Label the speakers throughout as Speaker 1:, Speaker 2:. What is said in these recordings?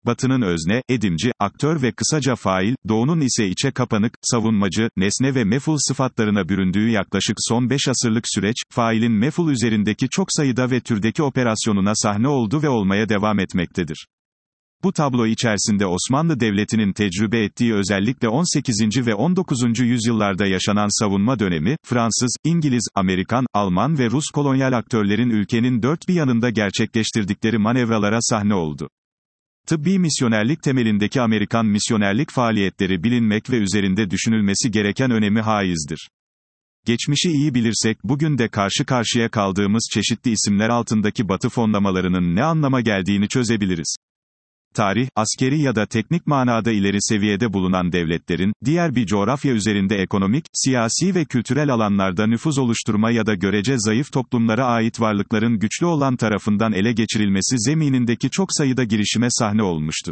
Speaker 1: Batı'nın özne, edimci, aktör ve kısaca fail, Doğu'nun ise içe kapanık, savunmacı, nesne ve mef'ul sıfatlarına büründüğü yaklaşık son 5 asırlık süreç, failin mef'ul üzerindeki çok sayıda ve türdeki operasyonuna sahne oldu ve olmaya devam etmektedir. Bu tablo içerisinde Osmanlı Devleti'nin tecrübe ettiği özellikle 18. ve 19. yüzyıllarda yaşanan savunma dönemi, Fransız, İngiliz, Amerikan, Alman ve Rus kolonyal aktörlerin ülkenin dört bir yanında gerçekleştirdikleri manevralara sahne oldu. Tıbbi misyonerlik temelindeki Amerikan misyonerlik faaliyetleri bilinmek ve üzerinde düşünülmesi gereken önemi haizdir. Geçmişi iyi bilirsek bugün de karşı karşıya kaldığımız çeşitli isimler altındaki Batı fonlamalarının ne anlama geldiğini çözebiliriz. Tarih, askeri ya da teknik manada ileri seviyede bulunan devletlerin, diğer bir coğrafya üzerinde ekonomik, siyasi ve kültürel alanlarda nüfuz oluşturma ya da görece zayıf toplumlara ait varlıkların güçlü olan tarafından ele geçirilmesi zeminindeki çok sayıda girişime sahne olmuştur.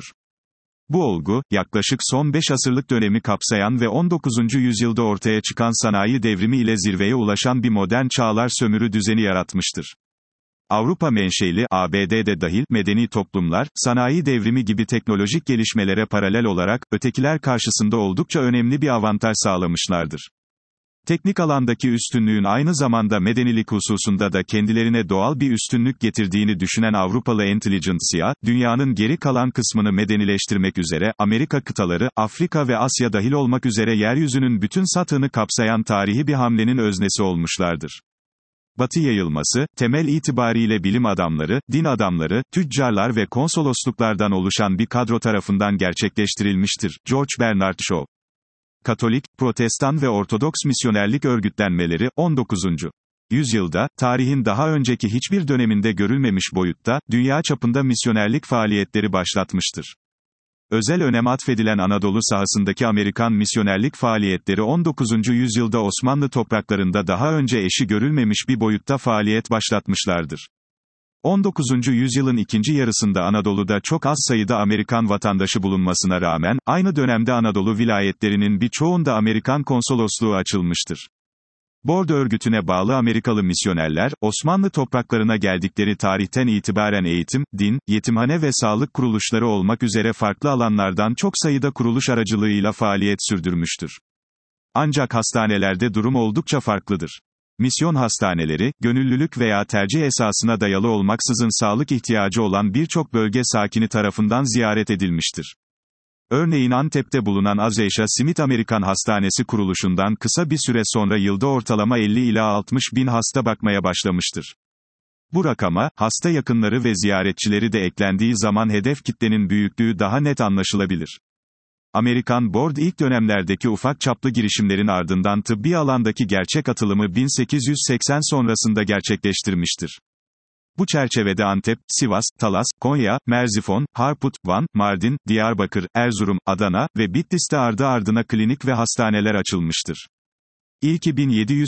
Speaker 1: Bu olgu, yaklaşık son 5 asırlık dönemi kapsayan ve 19. yüzyılda ortaya çıkan sanayi devrimi ile zirveye ulaşan bir modern çağlar sömürü düzeni yaratmıştır. Avrupa menşeli, ABD'de dahil, medeni toplumlar, sanayi devrimi gibi teknolojik gelişmelere paralel olarak, ötekiler karşısında oldukça önemli bir avantaj sağlamışlardır. Teknik alandaki üstünlüğün aynı zamanda medenilik hususunda da kendilerine doğal bir üstünlük getirdiğini düşünen Avrupalı entelijansiya, dünyanın geri kalan kısmını medenileştirmek üzere, Amerika kıtaları, Afrika ve Asya dahil olmak üzere yeryüzünün bütün satığını kapsayan tarihi bir hamlenin öznesi olmuşlardır. Batı yayılması, temel itibariyle bilim adamları, din adamları, tüccarlar ve konsolosluklardan oluşan bir kadro tarafından gerçekleştirilmiştir. George Bernard Shaw. Katolik, Protestan ve Ortodoks misyonerlik örgütlenmeleri, 19. yüzyılda, tarihin daha önceki hiçbir döneminde görülmemiş boyutta, dünya çapında misyonerlik faaliyetleri başlatmıştır. Özel önem atfedilen Anadolu sahasındaki Amerikan misyonerlik faaliyetleri 19. yüzyılda Osmanlı topraklarında daha önce eşi görülmemiş bir boyutta faaliyet başlatmışlardır. 19. yüzyılın ikinci yarısında Anadolu'da çok az sayıda Amerikan vatandaşı bulunmasına rağmen, aynı dönemde Anadolu vilayetlerinin birçoğunda Amerikan konsolosluğu açılmıştır. Bord örgütüne bağlı Amerikalı misyonerler, Osmanlı topraklarına geldikleri tarihten itibaren eğitim, din, yetimhane ve sağlık kuruluşları olmak üzere farklı alanlardan çok sayıda kuruluş aracılığıyla faaliyet sürdürmüştür. Ancak hastanelerde durum oldukça farklıdır. Misyon hastaneleri, gönüllülük veya tercih esasına dayalı olmaksızın sağlık ihtiyacı olan birçok bölge sakini tarafından ziyaret edilmiştir. Örneğin Antep'te bulunan Azeysha Smith Amerikan Hastanesi kuruluşundan kısa bir süre sonra yılda ortalama 50 ila 60 bin hasta bakmaya başlamıştır. Bu rakama, hasta yakınları ve ziyaretçileri de eklendiği zaman hedef kitlenin büyüklüğü daha net anlaşılabilir. Amerikan Board ilk dönemlerdeki ufak çaplı girişimlerin ardından tıbbi alandaki gerçek atılımı 1880 sonrasında gerçekleştirmiştir. Bu çerçevede Antep, Sivas, Talas, Konya, Merzifon, Harput, Van, Mardin, Diyarbakır, Erzurum, Adana ve Bitlis'te ardı ardına klinik ve hastaneler açılmıştır. İlki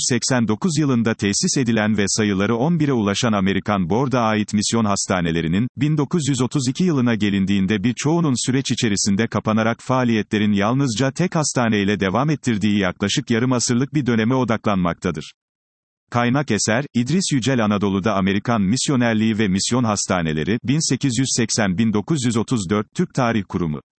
Speaker 1: 1789 yılında tesis edilen ve sayıları 11'e ulaşan Amerikan Board'a ait misyon hastanelerinin, 1932 yılına gelindiğinde birçoğunun süreç içerisinde kapanarak faaliyetlerin yalnızca tek hastaneyle devam ettirdiği yaklaşık yarım asırlık bir döneme odaklanmaktadır. Kaynak eser, İdris Yücel Anadolu'da Amerikan Misyonerliği ve Misyon Hastaneleri, 1880-1934, Türk Tarih Kurumu.